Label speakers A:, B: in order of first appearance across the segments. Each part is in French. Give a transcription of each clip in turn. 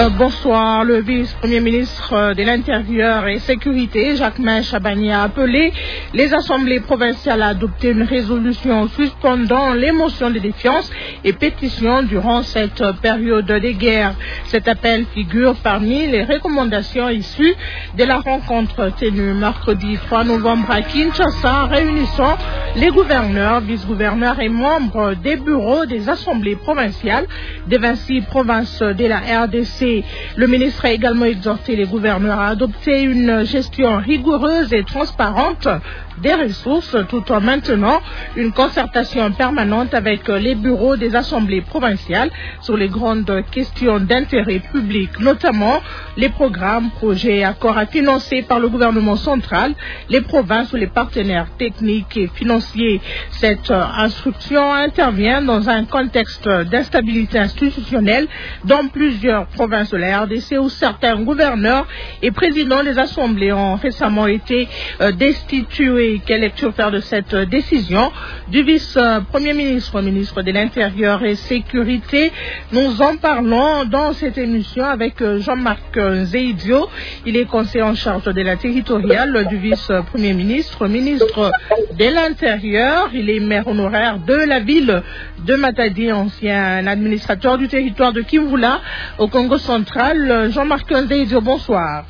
A: Bonsoir. Le vice-premier ministre de l'Intérieur et Sécurité, Jacquemain Chabani, a appelé les assemblées provinciales à adopter une résolution suspendant les motions de défiance et pétitions durant cette période de guerre. Cet appel figure parmi les recommandations issues de la rencontre tenue mercredi 3 novembre à Kinshasa, réunissant les gouverneurs, vice-gouverneurs et membres des bureaux des assemblées provinciales des 26 provinces de la RDC. Le ministre a également exhorté les gouverneurs à adopter une gestion rigoureuse et transparente des ressources, tout en maintenant une concertation permanente avec les bureaux des assemblées provinciales sur les grandes questions d'intérêt public, notamment les programmes, projets et accords à financer par le gouvernement central, les provinces ou les partenaires techniques et financiers. Cette instruction intervient dans un contexte d'instabilité institutionnelle dans plusieurs provinces de la RDC où certains gouverneurs et présidents des assemblées ont récemment été destitués. Quelle lecture faire de cette décision du vice-premier ministre, ministre de l'Intérieur et Sécurité? Nous en parlons dans cette émission avec Jean-Marc Nzeidio. Il est conseiller en charge de la territoriale du vice-premier ministre, ministre de l'Intérieur. Il est maire honoraire de la ville de Matadi, ancien administrateur du territoire de Kimvula au Congo central. Jean-Marc Nzeidio, bonsoir.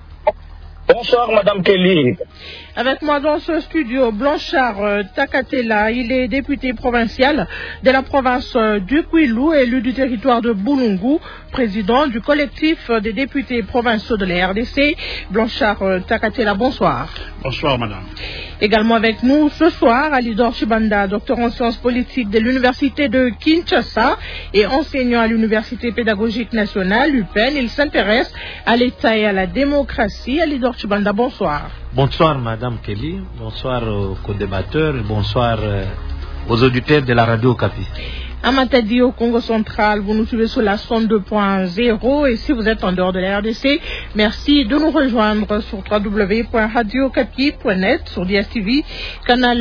B: Bonsoir, Madame Kelly.
A: Avec moi dans ce studio, Blanchard Takatela, il est député provincial de la province du Kwilu, élu du territoire de Boulungu, président du collectif des députés provinciaux de la RDC. Blanchard Takatela, bonsoir.
C: Bonsoir, madame.
A: Également avec nous ce soir, Alidor Chibanda, docteur en sciences politiques de l'université de Kinshasa et enseignant à l'université pédagogique nationale, UPEN. Il s'intéresse à l'État et à la démocratie. Alidor Chibanda, bonsoir.
D: Bonsoir, Madame Kelly. Bonsoir aux co-débatteurs. Bonsoir aux auditeurs de la radio Okapi.
A: À Matadi, au Congo central, vous nous suivez sur la 102.0 et si vous êtes en dehors de la RDC, merci de nous rejoindre sur www.radiocapi.net, sur DSTV, canal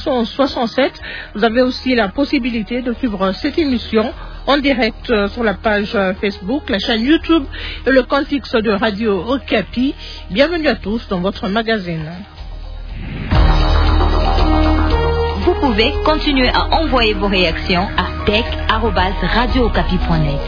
A: 867. Vous avez aussi la possibilité de suivre cette émission en direct sur la page Facebook, la chaîne YouTube et le compte X de Radio Okapi. Bienvenue à tous dans votre magazine.
E: Vous pouvez continuer à envoyer vos réactions à tech@radiookapi.net.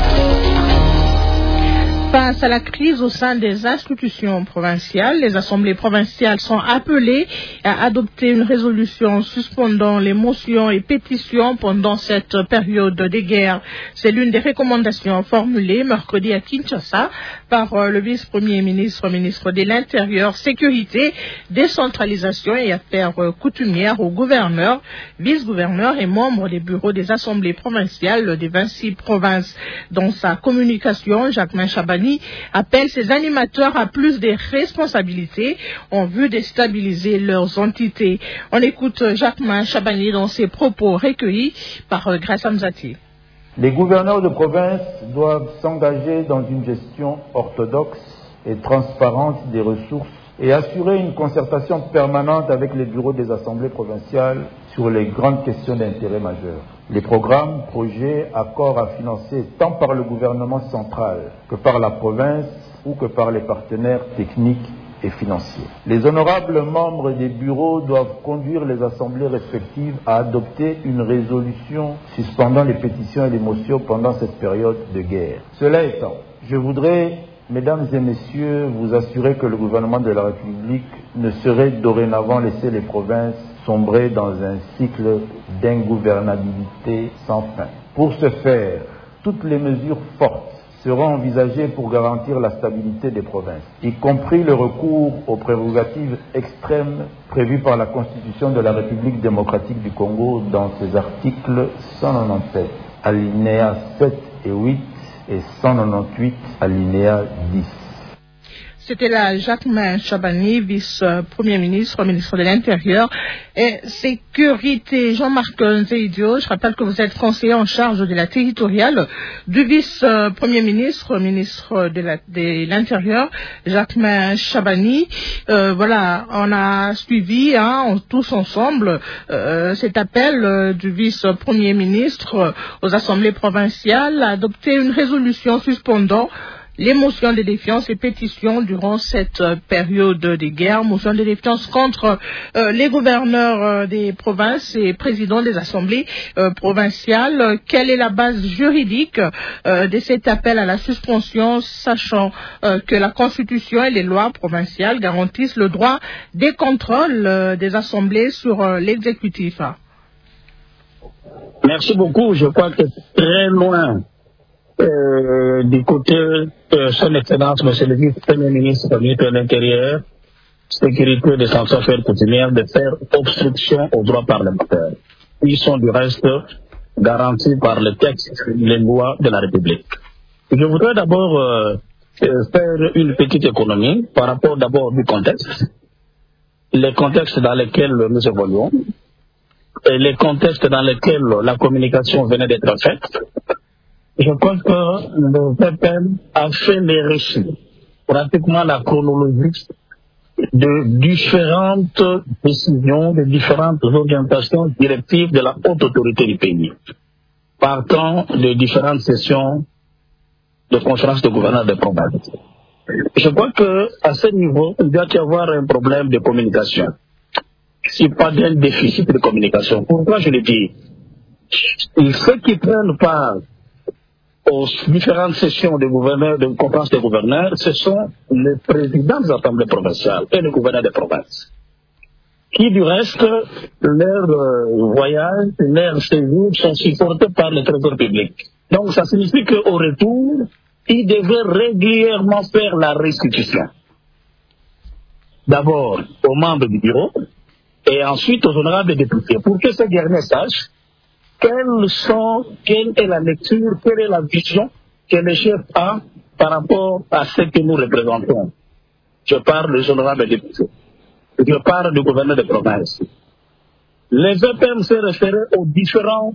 A: Face à la crise au sein des institutions provinciales, les assemblées provinciales sont appelées à adopter une résolution suspendant les motions et pétitions pendant cette période de guerre. C'est l'une des recommandations formulées mercredi à Kinshasa par le vice-premier ministre, ministre de l'Intérieur, Sécurité, Décentralisation et Affaires coutumières aux gouverneurs, vice-gouverneurs et membres des bureaux des assemblées provinciales des 26 provinces. Dans sa communication, Jacquemain Chabani appelle ses animateurs à plus de responsabilités en vue de stabiliser leurs entités. On écoute Jacquemain Chabani dans ses propos recueillis par Grace Amzati.
F: Les gouverneurs de province doivent s'engager dans une gestion orthodoxe et transparente des ressources et assurer une concertation permanente avec les bureaux des assemblées provinciales sur les grandes questions d'intérêt majeur. Les programmes, projets, accords à financer tant par le gouvernement central que par la province ou que par les partenaires techniques et financiers. Les honorables membres des bureaux doivent conduire les assemblées respectives à adopter une résolution suspendant les pétitions et les motions pendant cette période de guerre. Cela étant, je voudrais, mesdames et messieurs, vous assurer que le gouvernement de la République ne saurait dorénavant laisser les provinces sombrer dans un cycle d'ingouvernabilité sans fin. Pour ce faire, toutes les mesures fortes seront envisagées pour garantir la stabilité des provinces, y compris le recours aux prérogatives extrêmes prévues par la Constitution de la République démocratique du Congo dans ses articles 197, alinéas 7 et 8 et 198, alinéa 10.
A: C'était là Jacquemain Chabani, vice-premier ministre, ministre de l'Intérieur et Sécurité. Jean-Marc Nzeidio, je rappelle que vous êtes conseiller en charge de la territoriale du vice-premier ministre, ministre de l'Intérieur, Jacquemain Chabani. Voilà, on a suivi tous ensemble cet appel du vice-premier ministre aux assemblées provinciales à adopter une résolution suspendant les motions de défiance et pétitions durant cette période de guerre, motions de défiance contre les gouverneurs des provinces et présidents des assemblées provinciales. Quelle est la base juridique de cet appel à la suspension, sachant que la Constitution et les lois provinciales garantissent le droit des contrôles des assemblées sur l'exécutif?
B: Merci beaucoup. Je crois que très loin du côté de son Excellence, Monsieur le vice-premier ministre, ministre de l'Intérieur, Sécurité, Défense, Affaires coutumières, de faire obstruction aux droits parlementaires. Ils sont du reste garantis par le texte, les lois de la République. Je voudrais d'abord faire une petite économie par rapport d'abord du contexte, les contextes dans lesquels nous évoluons, et les contextes dans lesquels la communication venait d'être faite. Je crois que le VPM a fait les récits, pratiquement la chronologie de différentes décisions, de différentes orientations directives de la haute autorité du pays, partant de différentes sessions de conférences de gouverneurs de province. Je crois qu'à ce niveau, il doit y avoir un problème de communication. Si pas d'un déficit de communication. Pourquoi je le dis? Ceux qui prennent part aux différentes sessions de gouverneurs, de conférences de gouverneurs, ce sont les présidents des assemblées provinciales et les gouverneurs des provinces, qui du reste, leurs voyages, leurs séjours sont supportés par le trésor public. Donc ça signifie qu'au retour, ils devaient régulièrement faire la restitution. D'abord aux membres du bureau, et ensuite aux honorables députés, pour que ces derniers sachent quelle est la lecture, quelle est la vision que le chef a par rapport à ce que nous représentons. Je parle des honorables députés. Je parle du gouverneur de province. Les VPM se référaient aux différents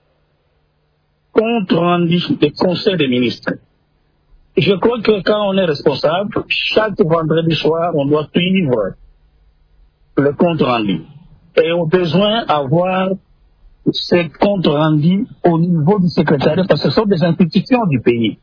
B: comptes rendus des conseils des ministres. Je crois que quand on est responsable, chaque vendredi soir, on doit suivre le compte rendu. Et au besoin, avoir ces comptes rendus au niveau du secrétariat, parce que ce sont des institutions du pays.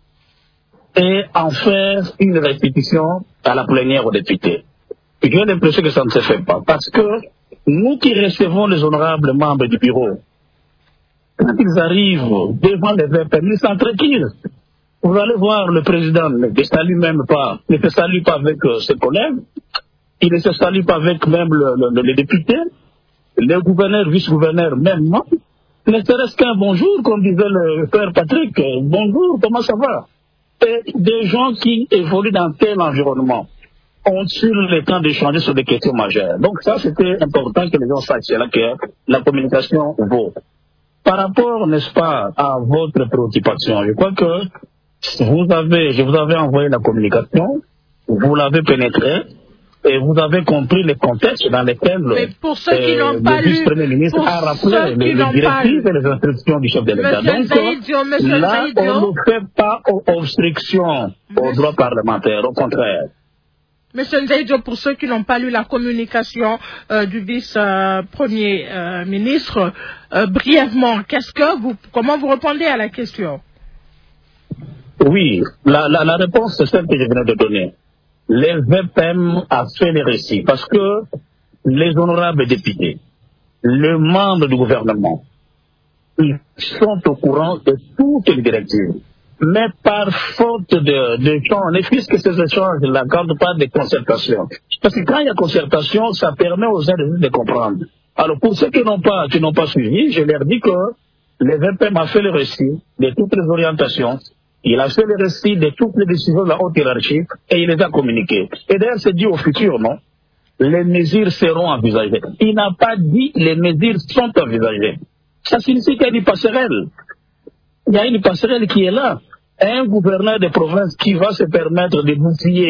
B: Et en faire une restitution à la plénière aux députés. J'ai l'impression que ça ne se fait pas. Parce que nous qui recevons les honorables membres du bureau, quand ils arrivent devant les VPM, ils s'entrequillent. Vous allez voir le président ne se salue même pas, ne se salue pas avec ses collègues, il ne se salue pas avec même les députés, les gouverneurs, vice-gouverneurs, même non. Ne serait-ce qu'un bonjour, comme disait le père Patrick, bonjour, comment ça va? Et des gens qui évoluent dans tel environnement ont eu le temps d'échanger sur des questions majeures. Donc ça, c'était important que les gens sachent, c'est là que la communication vaut. Par rapport, n'est-ce pas, à votre préoccupation, je crois que je vous avais envoyé la communication, vous l'avez pénétrée, et vous avez compris les contextes dans lesquels le vice-premier ministre a rappelé les directives et les instructions du chef de l'État. Donc là, on ne fait pas obstruction aux droits parlementaires, au contraire.
A: Monsieur Nzeidio, pour ceux qui n'ont pas lu la communication du vice-premier ministre, brièvement, comment vous répondez à la question?
B: Oui, la réponse c'est celle que je venais de donner. Les VPM a fait les récits parce que les honorables députés, les membres du gouvernement, ils sont au courant de toutes les directives. Mais par faute d'échanges, puisque ces échanges ne l'accordent pas de concertation. Parce que quand il y a concertation, ça permet aux uns de comprendre. Alors pour ceux qui n'ont pas suivi, je leur dis que les VPM a fait le récit de toutes les orientations. Il a fait le récit de toutes les décisions de la haute hiérarchie et il les a communiquées. Et d'ailleurs, c'est dit au futur, non? Les mesures seront envisagées. Il n'a pas dit les mesures sont envisagées. Ça signifie qu'il y a une passerelle. Il y a une passerelle qui est là. Un gouverneur de province qui va se permettre de bousiller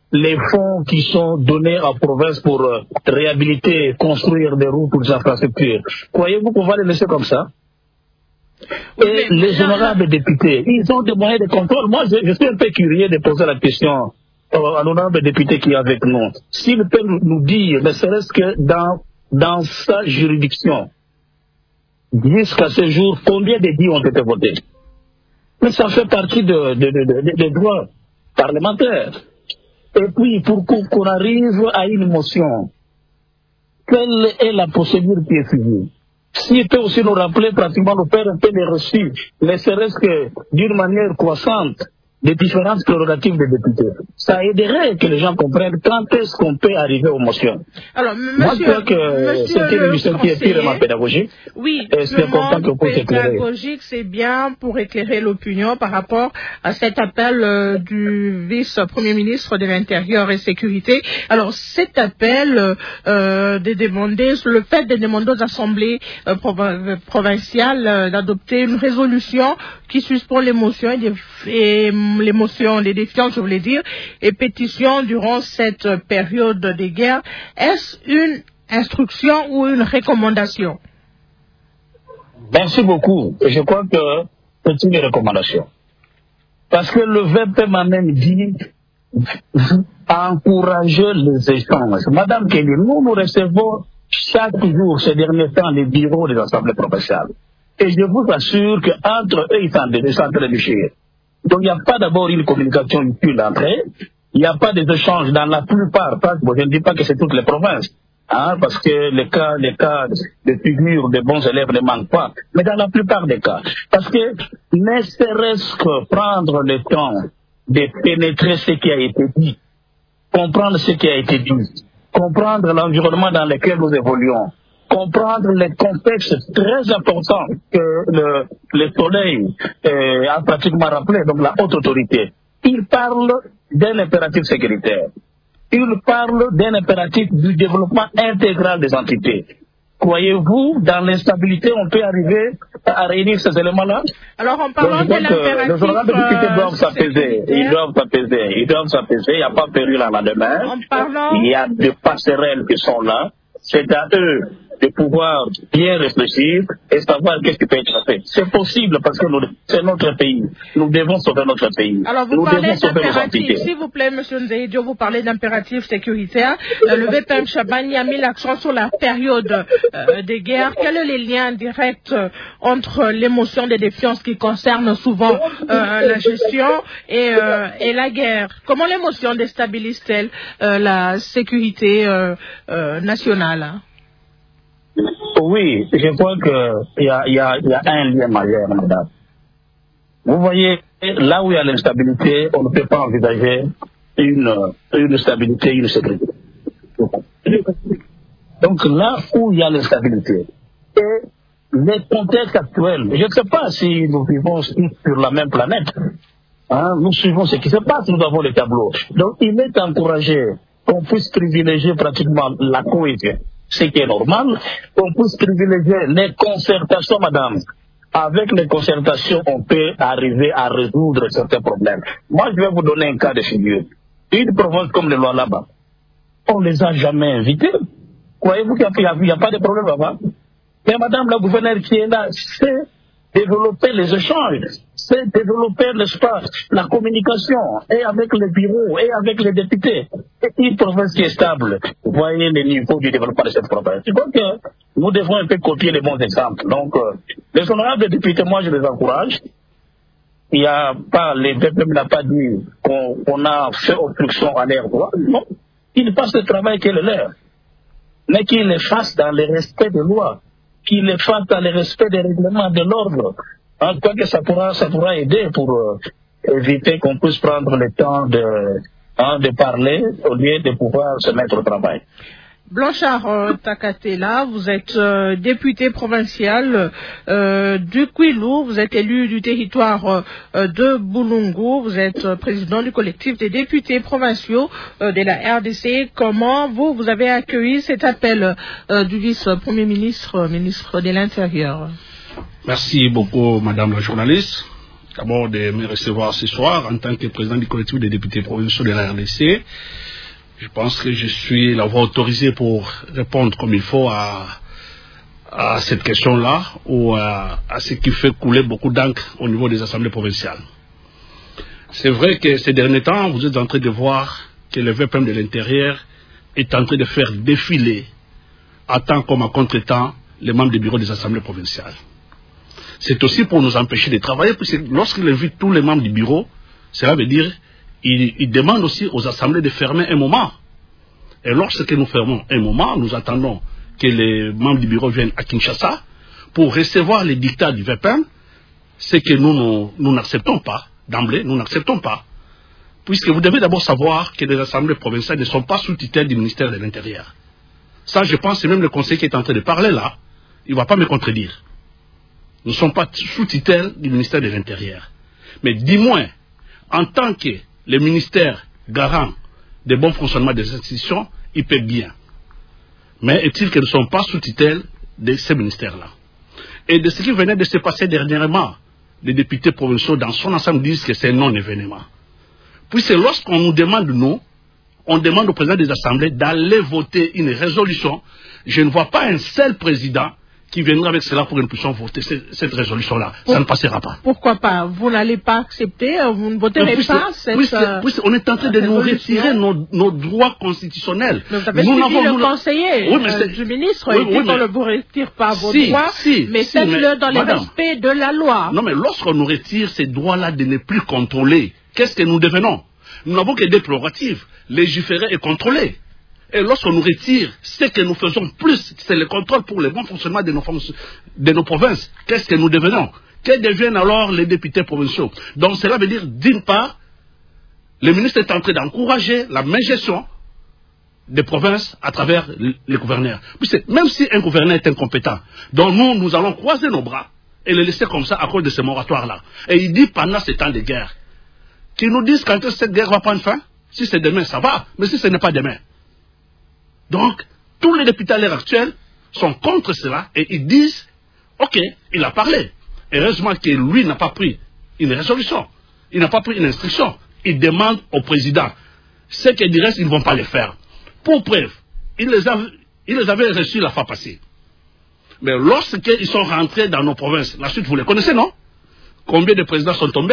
B: les fonds qui sont donnés en province pour réhabiliter, construire des routes ou des infrastructures, croyez-vous qu'on va les laisser comme ça? Et les honorables députés, ils ont des moyens de contrôle. Moi, je suis un peu curieux de poser la question à l'honorable député qui est avec nous. S'il peut nous dire, ne serait-ce que dans sa juridiction, jusqu'à ce jour, combien de dits ont été votés? Mais ça fait partie des droits parlementaires. Et puis, pour qu'on arrive à une motion, quelle est la procédure qui est suivie? S'il peut aussi nous rappeler pratiquement nous faire un peu les reçus, ne serait-ce que d'une manière croissante, des différentes prérogatives des députés. Ça aiderait que les gens comprennent quand est-ce qu'on peut arriver aux motions.
A: Alors,
B: moi, je crois que c'est une émission qui est purement pédagogique.
A: Oui,
B: c'est important que vous éclairez.
A: Pédagogique, c'est bien pour éclairer l'opinion par rapport à cet appel du vice-premier ministre de l'Intérieur et Sécurité. Alors, cet appel de demander, le fait de demander aux assemblées provinciales d'adopter une résolution qui suspend les motions et les motions de défiance, je voulais dire, et pétitions durant cette période de guerre. Est-ce une instruction ou une recommandation?
B: Merci beaucoup. Je crois que c'est une recommandation. Parce que le VP m'a même dit encourager les échanges. Madame Kelly, nous recevons chaque jour, ces derniers temps, les bureaux des assemblées provinciales. Et je vous assure qu'entre eux, ils sont en train de chier. Donc il n'y a pas d'abord une communication utile entre eux. Il n'y a pas d'échanges dans la plupart. Je ne dis pas que c'est toutes les provinces. Parce que les cas de figure des bons élèves ne manquent pas. Mais dans la plupart des cas. Parce que ne serait-ce que prendre le temps de pénétrer ce qui a été dit, comprendre ce qui a été dit, comprendre l'environnement dans lequel nous évoluons, comprendre les contextes très importants que le soleil a pratiquement rappelé, donc la haute autorité. Il parle d'un impératif sécuritaire. Il parle d'un impératif du développement intégral des entités. Croyez-vous, dans l'instabilité, on peut arriver à réunir ces éléments-là?
A: Alors, en parlant de l'impératif...
B: Les honorables députés doivent s'apaiser. Ils doivent s'apaiser. Il n'y a pas péril à la demain. Il y a des passerelles qui sont là. C'est à eux de pouvoir bien réfléchir et savoir qu'est-ce qui peut être fait. C'est possible parce que c'est notre pays. Nous devons sauver notre pays.
A: Alors vous parlez d'impératif, s'il vous plaît, M. Nzeidio, vous parlez d'impératif sécuritaire. Le VPM Chabani a mis l'accent sur la période des guerres. Quels sont les liens directs entre l'émotion de défiance qui concerne souvent la gestion et la guerre? Comment l'émotion déstabilise-t-elle la sécurité nationale?
B: Oui, je crois qu'il y a un lien majeur, madame. Vous voyez, là où il y a l'instabilité, on ne peut pas envisager une stabilité, une sécurité. Donc là où il y a l'instabilité, et les contextes actuels, je ne sais pas si nous vivons sur la même planète, nous suivons ce qui se passe, nous avons les tableaux. Donc il est encouragé qu'on puisse privilégier pratiquement la cohésion, ce qui est normal, qu'on puisse privilégier les concertations, madame. Avec les concertations, on peut arriver à résoudre certains problèmes. Moi, je vais vous donner un cas de figure. Une province comme le Lualaba, on ne les a jamais invités. Croyez-vous qu'il n'y a pas de problème là-bas? Mais madame la gouverneure qui est là, c'est développer les échanges, c'est développer l'espace, la communication, et avec les bureaux, et avec les députés. Et une province qui est stable, vous voyez le niveau du développement de cette province. Je crois que nous devons un peu copier les bons exemples. Donc, les honorables députés, moi je les encourage. Il n'y a pas, les PPM n'a pas dit qu'on a fait obstruction à leur droit. Non, ils fassent le travail qui est le leur, mais qu'ils le fassent dans le respect des lois, qu'ils le fassent dans le respect des règlements de l'ordre. En tout cas, ça pourra aider pour éviter qu'on puisse prendre le temps de parler au lieu de pouvoir se mettre au travail.
A: Blanchard Takatela, vous êtes député provincial du Kwilu, vous êtes élu du territoire de Boulungu, vous êtes président du collectif des députés provinciaux de la RDC. Comment vous avez accueilli cet appel du vice-premier ministre, ministre de l'Intérieur?
C: Merci beaucoup, madame la journaliste. d'abord de me recevoir ce soir en tant que président du collectif des députés provinciaux de la RDC. Je pense que je suis la voix autorisée pour répondre comme il faut à cette question-là ou à ce qui fait couler beaucoup d'encre au niveau des assemblées provinciales. C'est vrai que ces derniers temps, vous êtes en train de voir que le VPM de l'intérieur est en train de faire défiler à temps comme à contre-temps les membres du bureau des assemblées provinciales. C'est aussi pour nous empêcher de travailler, puisque lorsqu'il invite tous les membres du bureau, cela veut dire qu'il demande aussi aux assemblées de fermer un moment. Et lorsque nous fermons un moment, nous attendons que les membres du bureau viennent à Kinshasa pour recevoir les dictats du VPM, ce que nous n'acceptons pas, d'emblée, nous n'acceptons pas. Puisque vous devez d'abord savoir que les assemblées provinciales ne sont pas sous tutelle du ministère de l'Intérieur. Ça, je pense, c'est même le conseiller qui est en train de parler là, il ne va pas me contredire. Nous ne sommes pas sous tutelle du ministère de l'Intérieur. Mais du moins, en tant que le ministère garant des bons fonctionnements des institutions, il paie bien. Mais est-il que nous ne sommes pas sous tutelle de ces ministères-là? Et de ce qui venait de se passer dernièrement, les députés provinciaux dans son ensemble disent que c'est un non-événement. Puisque lorsqu'on nous demande, nous, on demande au président des assemblées d'aller voter une résolution, je ne vois pas un seul président qui viendra avec cela pour que nous puissions voter cette résolution-là. Ça ne passera pas.
A: Pourquoi pas? Vous n'allez pas accepter, vous ne voterez pas cette
C: on est en train de nous retirer nos droits constitutionnels.
A: Donc, vous avez suivi le conseiller du ministre, il dit qu'on ne vous retire pas vos droits, mais faites-le dans le respect de la loi.
C: Non, mais lorsqu'on nous retire ces droits-là de ne plus contrôler, qu'est-ce que nous devenons? Nous n'avons que des prérogatives, légiférer et contrôler. Et lorsqu'on nous retire, ce que nous faisons plus, c'est le contrôle pour le bon fonctionnement de nos provinces. Qu'est-ce que nous devenons? Que deviennent alors les députés provinciaux? Donc cela veut dire, d'une part, le ministre est en train d'encourager la même gestion des provinces à travers les gouverneurs. Puisque même si un gouverneur est incompétent, donc nous allons croiser nos bras et le laisser comme ça à cause de ce moratoire-là. Et il dit pendant ces temps de guerre, qu'ils nous disent quand cette guerre va prendre fin. Si c'est demain, ça va, mais si ce n'est pas demain. Donc, tous les députés à l'heure actuelle sont contre cela et ils disent, ok, il a parlé. Heureusement que lui n'a pas pris une résolution, il n'a pas pris une instruction. Il demande au président. Ce qu'il reste, ils ne vont pas le faire. Pour preuve, il les avait reçus la fois passée. Mais lorsqu'ils sont rentrés dans nos provinces, la suite vous les connaissez, non? Combien de présidents sont tombés?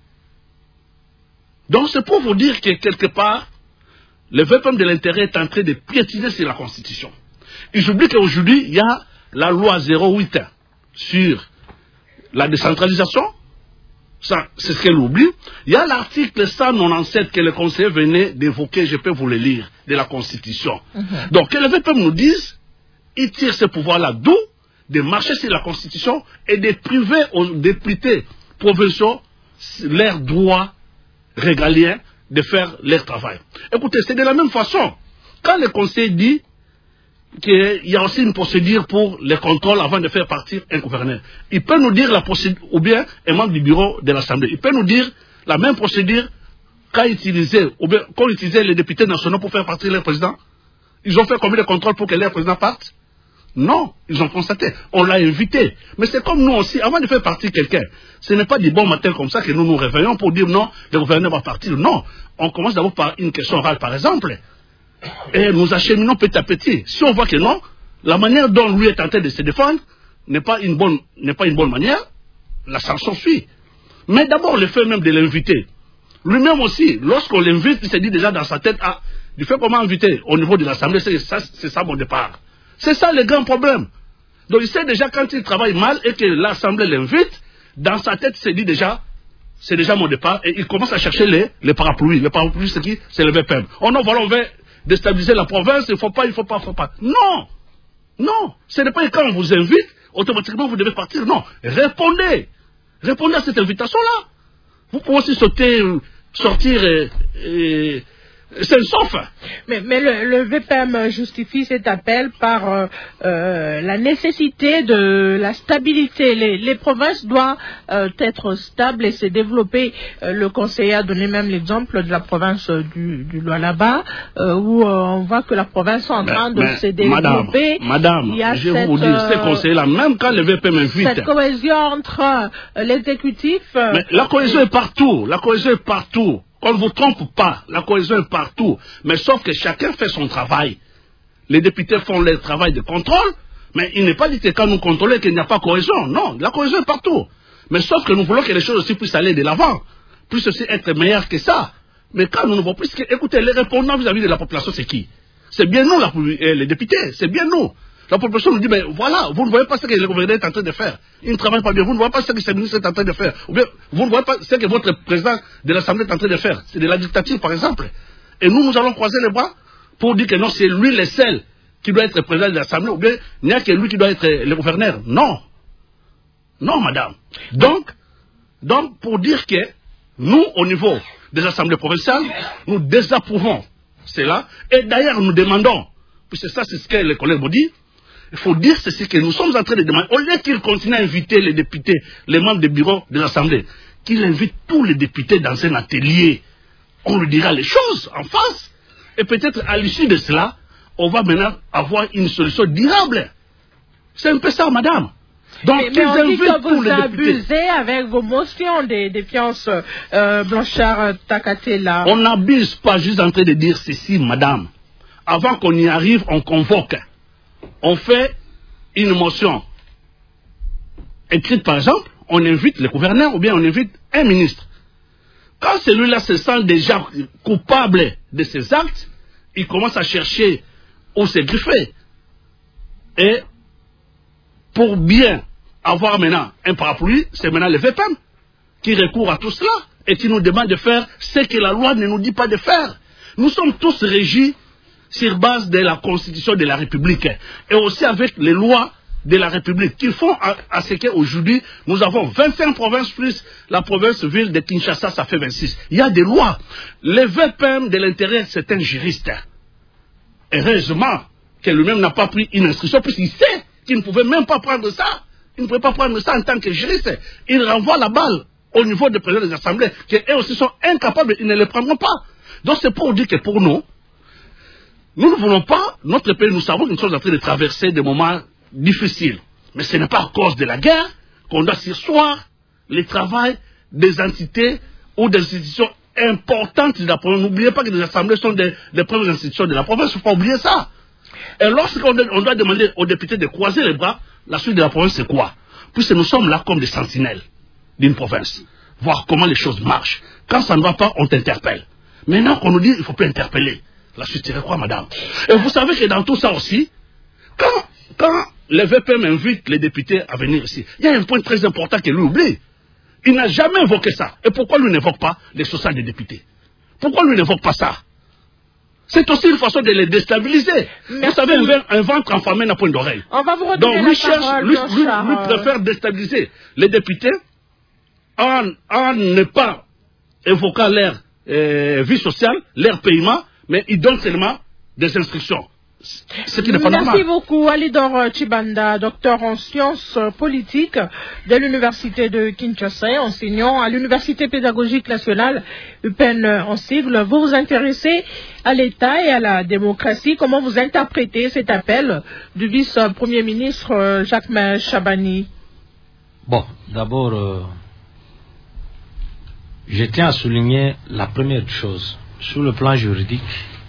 C: Donc c'est pour vous dire que quelque part, le VPM de l'intérieur est en train de piétiner sur la Constitution. Et j'oublie qu'aujourd'hui, il y a la loi 08 sur la décentralisation. Ça, c'est ce qu'elle oublie. Il y a l'article 197 que le conseiller venait d'évoquer, je peux vous le lire, de la Constitution. Donc, que le VPM nous dise, il tire ce pouvoir-là d'où? De marcher sur la Constitution et de priver aux députés provinciaux leurs droits régaliens de faire leur travail. Écoutez, c'est de la même façon. Quand le conseil dit qu'il y a aussi une procédure pour le contrôle avant de faire partir un gouverneur, il peut nous dire la procédure, ou bien un membre du bureau de l'Assemblée, il peut nous dire la même procédure quand utilisait les députés nationaux pour faire partir leur président. Ils ont fait combien de contrôles pour que leur président parte? Non, ils ont constaté. On l'a invité. Mais c'est comme nous aussi, avant de faire partir quelqu'un, ce n'est pas du bon matin comme ça que nous nous réveillons pour dire non, le gouverneur va partir. Non, on commence d'abord par une question orale, par exemple. Et nous acheminons petit à petit. Si on voit que non, la manière dont lui est en train de se défendre n'est pas une bonne manière, la sanction suit. Mais d'abord, le fait même de l'inviter. Lui-même aussi, lorsqu'on l'invite, il se dit déjà dans sa tête, ah, du fait comment inviter au niveau de l'Assemblée, c'est ça mon départ. C'est ça le grand problème. Donc il sait déjà quand il travaille mal et que l'Assemblée l'invite, dans sa tête il se dit déjà, c'est déjà mon départ, et il commence à chercher les parapluies. Les parapluies, c'est qui? C'est le VPM. Oh non, voilà, on veut déstabiliser la province, il ne faut pas. Non! Non! Ce n'est pas quand on vous invite, automatiquement vous devez partir. Non! Répondez! Répondez à cette invitation-là. Vous pouvez aussi sortir C'est un sauf.
A: Mais le VPM justifie cet appel par la nécessité de la stabilité. Les provinces doivent être stables et se développer. Le conseiller a donné même l'exemple de la province du Lualaba, où on voit que la province est en train de se développer.
C: Madame, je vais vous dire, ces conseillers-là, même quand le VPM invite...
A: Cette cohésion entre l'exécutif...
C: Mais la cohésion est partout. La cohésion est partout. Qu'on ne vous trompe pas, la cohésion est partout. Mais sauf que chacun fait son travail. Les députés font leur travail de contrôle, mais il n'est pas dit que quand nous contrôlons qu'il n'y a pas de cohésion. Non, la cohésion est partout. Mais sauf que nous voulons que les choses aussi puissent aller de l'avant, puissent aussi être meilleures que ça. Mais quand nous ne voyons plus, écoutez, les répondants vis-à-vis de la population, c'est qui? C'est bien nous, les députés, c'est bien nous. La population nous dit, mais voilà, vous ne voyez pas ce que le gouverneur est en train de faire. Il ne travaille pas bien. Vous ne voyez pas ce que ce ministre est en train de faire. Ou bien, vous ne voyez pas ce que votre président de l'Assemblée est en train de faire. C'est de la dictature, par exemple. Et nous allons croiser les bras pour dire que non, c'est lui le seul qui doit être président de l'Assemblée, ou bien il n'y a que lui qui doit être le gouverneur. Non. Non, madame. Donc, pour dire que nous, au niveau des assemblées provinciales, nous désapprouvons cela. Et d'ailleurs, nous demandons, puisque ça, c'est ce que les collègues m'ont dit, il faut dire ceci que nous sommes en train de demander, au lieu qu'ils continuent à inviter les députés, les membres des bureaux de l'Assemblée, qu'ils invitent tous les députés dans un atelier. On lui dira les choses en face. Et peut-être à l'issue de cela, on va maintenant avoir une solution durable. C'est un peu ça, madame. Donc,
A: mais on dit que vous abusez avec vos motions de défiance, Blanchard Takatela.
C: On n'abuse pas, juste en train de dire ceci, madame. Avant qu'on y arrive, on convoque. On fait une motion écrite, par exemple, on invite le gouverneur ou bien on invite un ministre. Quand celui-là se sent déjà coupable de ses actes, il commence à chercher où se griffer. Et pour bien avoir maintenant un parapluie, c'est maintenant le VPM qui recourt à tout cela et qui nous demande de faire ce que la loi ne nous dit pas de faire. Nous sommes tous régis sur base de la Constitution de la République et aussi avec les lois de la République qui font à ce qu'aujourd'hui nous avons 25 provinces plus la province-ville de Kinshasa, ça fait 26. Il y a des lois. Le VPM de l'intérieur, c'est un juriste. Heureusement que lui-même n'a pas pris une instruction puisqu'il sait qu'il ne pouvait même pas prendre ça. Il ne pouvait pas prendre ça en tant que juriste. Il renvoie la balle au niveau des présidents des assemblées qui eux aussi sont incapables, ils ne le prendront pas. Donc c'est pour dire que pour nous, nous ne voulons pas, notre pays, nous savons que nous sommes en train de traverser des moments difficiles. Mais ce n'est pas à cause de la guerre qu'on doit surseoir le travail des entités ou des institutions importantes de la province. N'oubliez pas que les assemblées sont des premières institutions de la province, il ne faut pas oublier ça. Et lorsqu'on doit demander aux députés de croiser les bras, la suite de la province c'est quoi? Puisque nous sommes là comme des sentinelles d'une province, voir comment les choses marchent. Quand ça ne va pas, on t'interpelle. Maintenant qu'on nous dit il ne faut plus interpeller, la suite c'est quoi, madame? Et vous savez que dans tout ça aussi, quand le VPM invite les députés à venir ici, il y a un point très important qu'il oublie. Il n'a jamais évoqué ça. Et pourquoi lui n'évoque pas les 60 des députés? Pourquoi lui n'évoque pas ça? C'est aussi une façon de les déstabiliser. Merci. Vous savez, un ventre enflammé n'a point d'oreille.
A: On va vous redonner la parole,
C: lui préfère déstabiliser les députés en ne pas évoquant leur vie sociale, leur paiement, mais il donne seulement des instructions. Ce qui n'est pas normal.
A: Merci beaucoup, Alidor Chibanda, docteur en sciences politiques de l'Université de Kinshasa, enseignant à l'Université pédagogique nationale UPN en sigle. Vous vous intéressez à l'État et à la démocratie. Comment vous interprétez cet appel du vice-premier ministre Jacques Chabani?
D: Bon, d'abord, je tiens à souligner la première chose. Sur le plan juridique,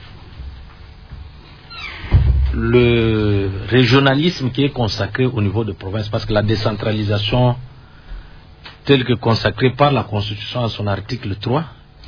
D: le régionalisme qui est consacré au niveau de province, parce que la décentralisation telle que consacrée par la Constitution à son article 3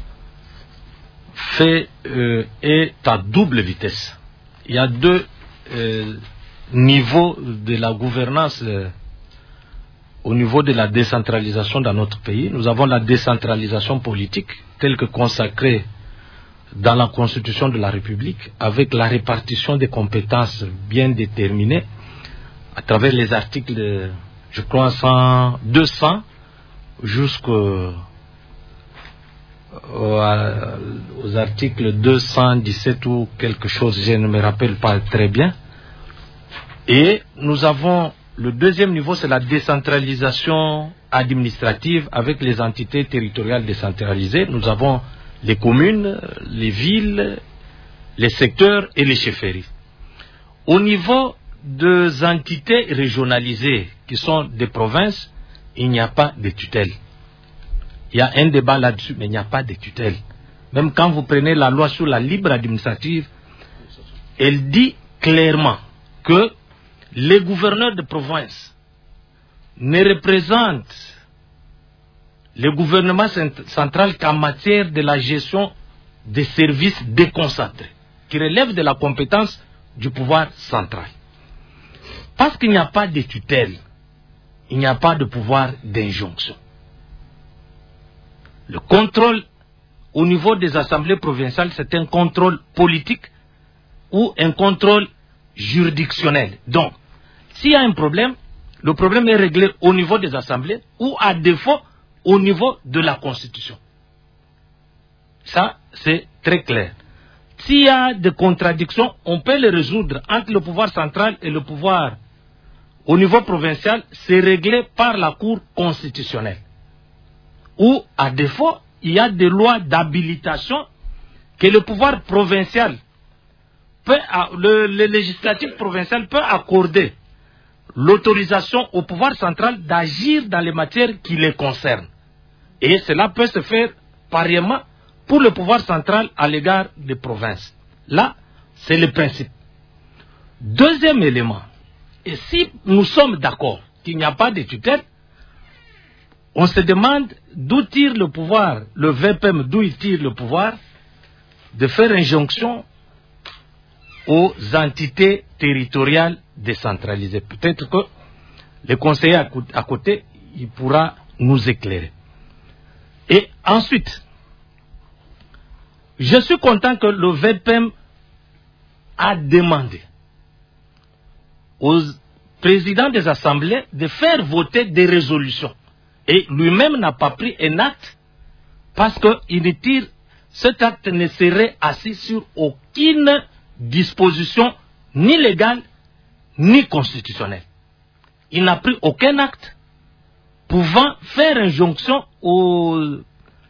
D: est à double vitesse. Il y a deux niveaux de la gouvernance au niveau de la décentralisation dans notre pays. Nous avons la décentralisation politique telle que consacrée dans la Constitution de la République, avec la répartition des compétences bien déterminées à travers les articles, je crois, 200 jusqu'au aux articles 217 ou quelque chose, je ne me rappelle pas très bien. Et nous avons le deuxième niveau, c'est la décentralisation administrative avec les entités territoriales décentralisées. Nous avons les communes, les villes, les secteurs et les chefferies. Au niveau des entités régionalisées qui sont des provinces, il n'y a pas de tutelle. Il y a un débat là-dessus, mais il n'y a pas de tutelle. Même quand vous prenez la loi sur la libre administrative, elle dit clairement que les gouverneurs de province ne représentent le gouvernement central qu'en matière de la gestion des services déconcentrés, qui relèvent de la compétence du pouvoir central. Parce qu'il n'y a pas de tutelle, il n'y a pas de pouvoir d'injonction. Le contrôle au niveau des assemblées provinciales, c'est un contrôle politique ou un contrôle juridictionnel. Donc, s'il y a un problème, le problème est réglé au niveau des assemblées ou à défaut au niveau de la Constitution. Ça, c'est très clair. S'il y a des contradictions, on peut les résoudre entre le pouvoir central et le pouvoir au niveau provincial, c'est réglé par la Cour constitutionnelle. Ou, à défaut, il y a des lois d'habilitation que le pouvoir provincial le législatif provincial peut accorder l'autorisation au pouvoir central d'agir dans les matières qui les concernent. Et cela peut se faire pareillement pour le pouvoir central à l'égard des provinces. Là, c'est le principe. Deuxième élément, et si nous sommes d'accord qu'il n'y a pas de tutelle, on se demande d'où tire le pouvoir, le VPM, d'où il tire le pouvoir de faire injonction aux entités territoriales décentralisées. Peut-être que le conseiller à côté, il pourra nous éclairer. Et ensuite, je suis content que le VPM a demandé aux présidents des assemblées de faire voter des résolutions. Et lui-même n'a pas pris un acte parce que cet acte ne serait assis sur aucune disposition ni légale ni constitutionnelle. Il n'a pris aucun acte pouvant faire injonction aux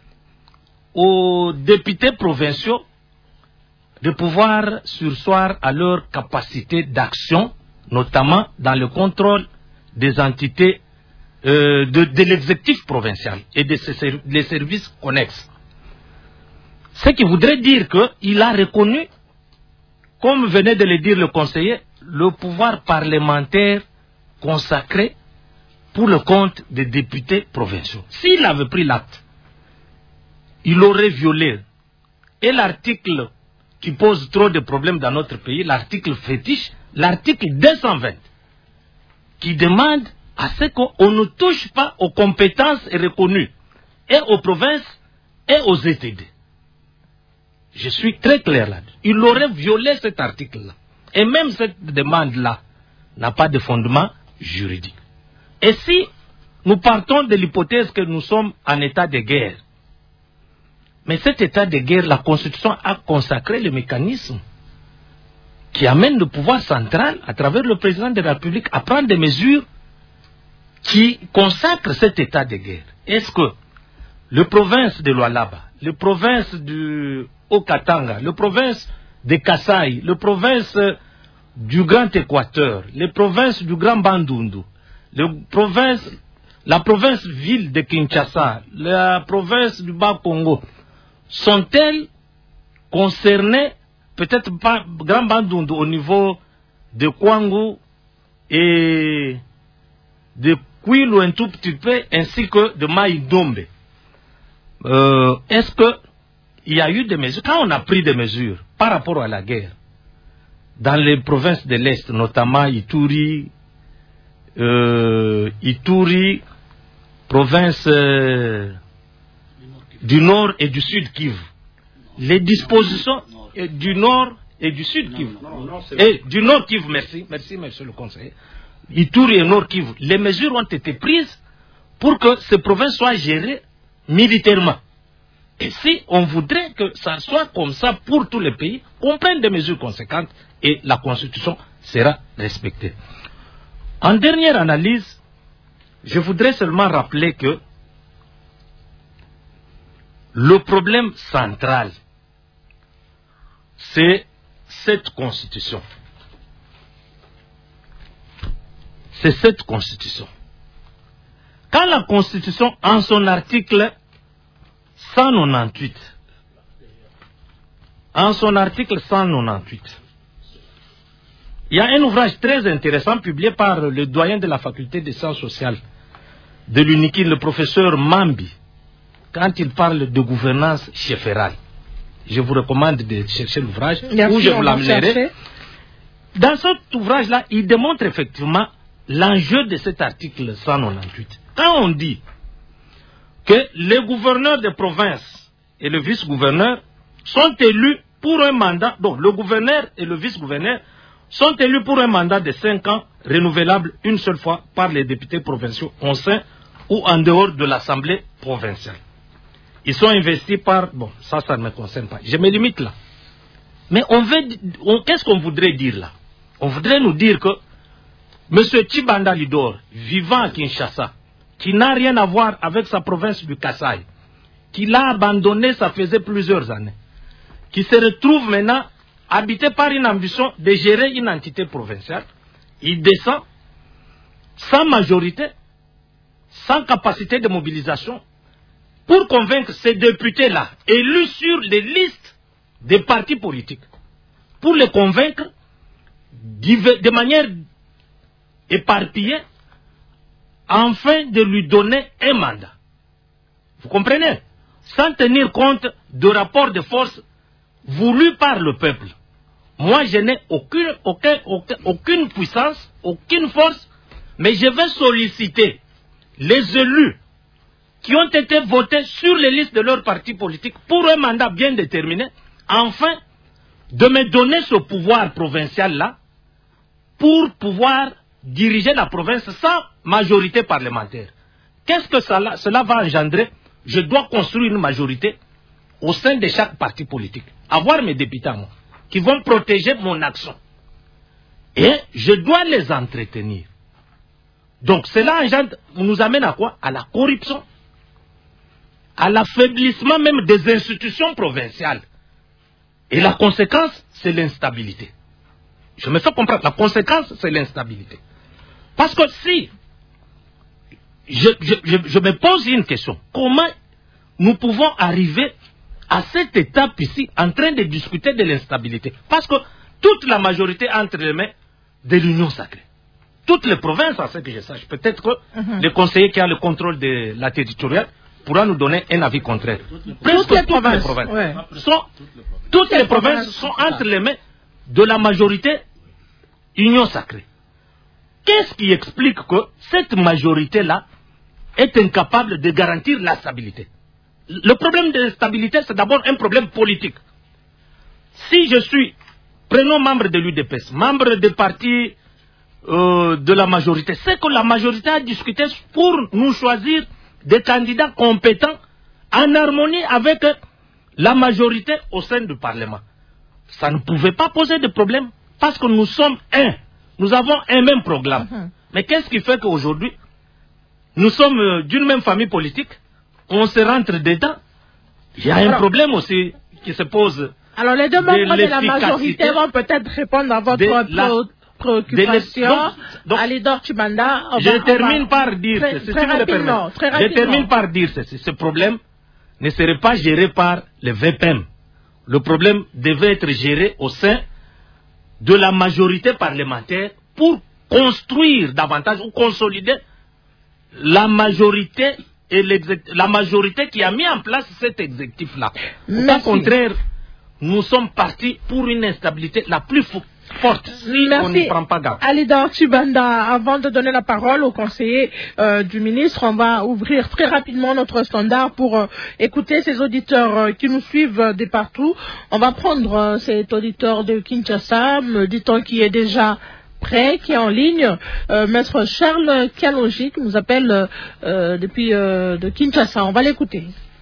D: députés provinciaux de pouvoir surseoir à leur capacité d'action, notamment dans le contrôle des entités de l'exécutif provincial et des services connexes. Ce qui voudrait dire qu'il a reconnu, comme venait de le dire le conseiller, le pouvoir parlementaire consacré pour le compte des députés provinciaux. S'il avait pris l'acte, il aurait violé et l'article qui pose trop de problèmes dans notre pays, l'article fétiche, l'article 220, qui demande à ce qu'on ne touche pas aux compétences reconnues et aux provinces et aux ETD. Je suis très clair là-dessus. Il aurait violé cet article-là. Et même cette demande-là n'a pas de fondement juridique. Et si nous partons de l'hypothèse que nous sommes en état de guerre, mais cet état de guerre, la Constitution a consacré le mécanisme qui amène le pouvoir central, à travers le président de la République, à prendre des mesures qui consacrent cet état de guerre. Est-ce que les provinces de Lualaba, les provinces du Haut-Katanga, les provinces de Kasaï, les provinces du Grand Équateur, les provinces du Grand Bandundu, la province-ville de Kinshasa, la province du Bas-Congo, sont-elles concernées, peut-être pas Grand Bandundu au niveau de Kwangu et de Kwilu un tout petit peu, ainsi que de Maïdombe. Est-ce qu'il y a eu des mesures, quand on a pris des mesures par rapport à la guerre, dans les provinces de l'Est, notamment Ituri, province du Nord et du Sud Kivu, les dispositions du Nord et du Sud Kivu, et du Nord Kivu, merci monsieur le conseiller, Ituri et Nord Kivu, les mesures ont été prises pour que ces provinces soient gérées militairement. Et si on voudrait que ça soit comme ça pour tous les pays, qu'on prenne des mesures conséquentes et la Constitution sera respectée. En dernière analyse, je voudrais seulement rappeler que le problème central, c'est cette Constitution. C'est cette Constitution. Quand la Constitution, en son article 198, il y a un ouvrage très intéressant publié par le doyen de la faculté des sciences sociales de l'UNIKI, le professeur Mambi, quand il parle de gouvernance chefférale. Je vous recommande de chercher l'ouvrage, ou je vous l'amènerai. Dans cet ouvrage-là, il démontre effectivement l'enjeu de cet article 198. Quand on dit que les gouverneurs de province et le vice-gouverneur sont élus pour un mandat, donc le gouverneur et le vice-gouverneur sont élus pour un mandat de 5 ans, renouvelable une seule fois par les députés provinciaux au sein ou en dehors de l'Assemblée provinciale. Ils sont investis par... Bon, ça ne me concerne pas. Je me limite là. Mais qu'est-ce qu'on voudrait dire là? On voudrait nous dire que M. Tshibanda Lidor, vivant à Kinshasa, qui n'a rien à voir avec sa province du Kasaï, qui l'a abandonné, ça faisait plusieurs années, qui se retrouve maintenant habité par une ambition de gérer une entité provinciale, il descend sans majorité, sans capacité de mobilisation, pour convaincre ces députés-là, élus sur les listes des partis politiques, pour les convaincre de manière éparpillée, afin de lui donner un mandat. Vous comprenez? Sans tenir compte de rapports de force voulus par le peuple. Moi, je n'ai aucune puissance, aucune force, mais je vais solliciter les élus qui ont été votés sur les listes de leur parti politique pour un mandat bien déterminé, afin de me donner ce pouvoir provincial-là pour pouvoir diriger la province sans majorité parlementaire. Qu'est-ce que cela va engendrer? Je dois construire une majorité au sein de chaque parti politique. Avoir mes députés à moi, qui vont protéger mon action. Et je dois les entretenir. Donc cela nous amène à quoi? À la corruption, à l'affaiblissement même des institutions provinciales. Et la conséquence, c'est l'instabilité. Je me fais comprendre, la conséquence, c'est l'instabilité. Parce que si je me pose une question, comment nous pouvons arriver à cette étape ici, en train de discuter de l'instabilité? Parce que toute la majorité entre les mains de l'Union sacrée. Toutes les provinces, à ce que je sache, peut-être que le conseiller qui a le contrôle de la territoriale pourra nous donner un avis contraire. Presque toutes les provinces sont entre les mains de la majorité Union sacrée. Qu'est-ce qui explique que cette majorité-là est incapable de garantir la stabilité? Le problème de l'instabilité, c'est d'abord un problème politique. Si je suis, prenons membre de l'UDPS, membre des partis de la majorité, c'est que la majorité a discuté pour nous choisir des candidats compétents en harmonie avec la majorité au sein du Parlement. Ça ne pouvait pas poser de problème parce que nous sommes un. Nous avons un même programme. Mais qu'est-ce qui fait qu'aujourd'hui, nous sommes d'une même famille politique, on se rentre dedans? Il y a un problème aussi qui se pose.
A: Alors les deux membres de la majorité vont peut-être répondre à votre préoccupation. Alidor Tshibanda.
D: Je termine par dire ceci, si vous le permettez. Je termine par dire ceci. Ce problème ne serait pas géré par le VPM. Le problème devait être géré au sein de la majorité parlementaire pour construire davantage ou consolider la majorité et la majorité qui a mis en place cet exécutif-là. Au contraire, nous sommes partis pour une instabilité la plus forte si on n'y prend pas garde.
A: Alidor Tshibanda, avant de donner la parole au conseiller du ministre, on va ouvrir très rapidement notre standard pour écouter ces auditeurs qui nous suivent de partout. On va prendre cet auditeur de Kinshasa, me dit-on, qui est déjà prêt, qui est en ligne. Maître Charles Kialogi, qui nous appelle depuis de Kinshasa. On va l'écouter.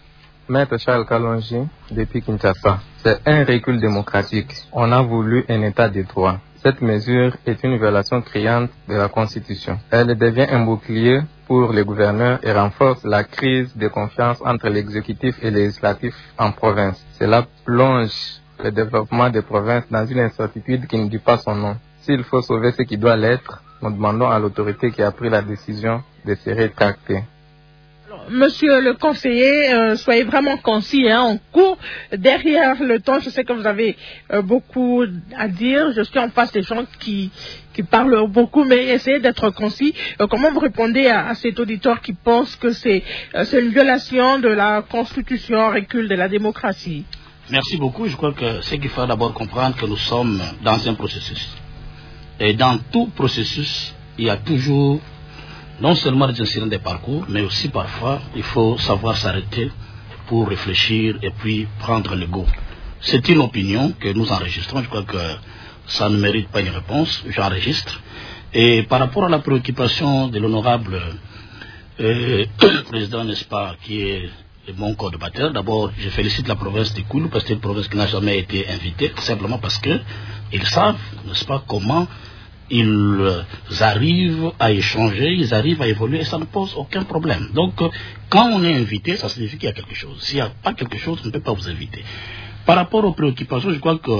G: Maître Charles Kalonji, depuis Kinshasa. C'est un recul démocratique. On a voulu un état de droit. Cette mesure est une violation criante de la Constitution. Elle devient un bouclier pour les gouverneurs et renforce la crise de confiance entre l'exécutif et le législatif en province. Cela plonge le développement des provinces dans une incertitude qui ne dit pas son nom. S'il faut sauver ce qui doit l'être, nous demandons à l'autorité qui a pris la décision de se rétracter.
A: Monsieur le conseiller, soyez vraiment concis, on court derrière le temps. Je sais que vous avez beaucoup à dire. Je suis en face des gens qui parlent beaucoup, mais essayez d'être concis. Comment vous répondez à cet auditeur qui pense que c'est une violation de la Constitution, un recul de la démocratie?
C: Merci beaucoup. Je crois que ce qu'il faut d'abord comprendre que nous sommes dans un processus. Et dans tout processus, il y a toujours non seulement des incidents de parcours, mais aussi parfois, il faut savoir s'arrêter pour réfléchir et puis prendre le go. C'est une opinion que nous enregistrons. Je crois que ça ne mérite pas une réponse. J'enregistre. Et par rapport à la préoccupation de l'honorable président, n'est-ce pas, qui est mon coordonnateur, d'abord, je félicite la province de Koulou parce que c'est une province qui n'a jamais été invitée, simplement parce qu'ils savent, n'est-ce pas, comment ils arrivent à échanger, ils arrivent à évoluer et ça ne pose aucun problème. Donc, quand on est invité, ça signifie qu'il y a quelque chose. S'il n'y a pas quelque chose, on ne peut pas vous inviter. Par rapport aux préoccupations, je crois que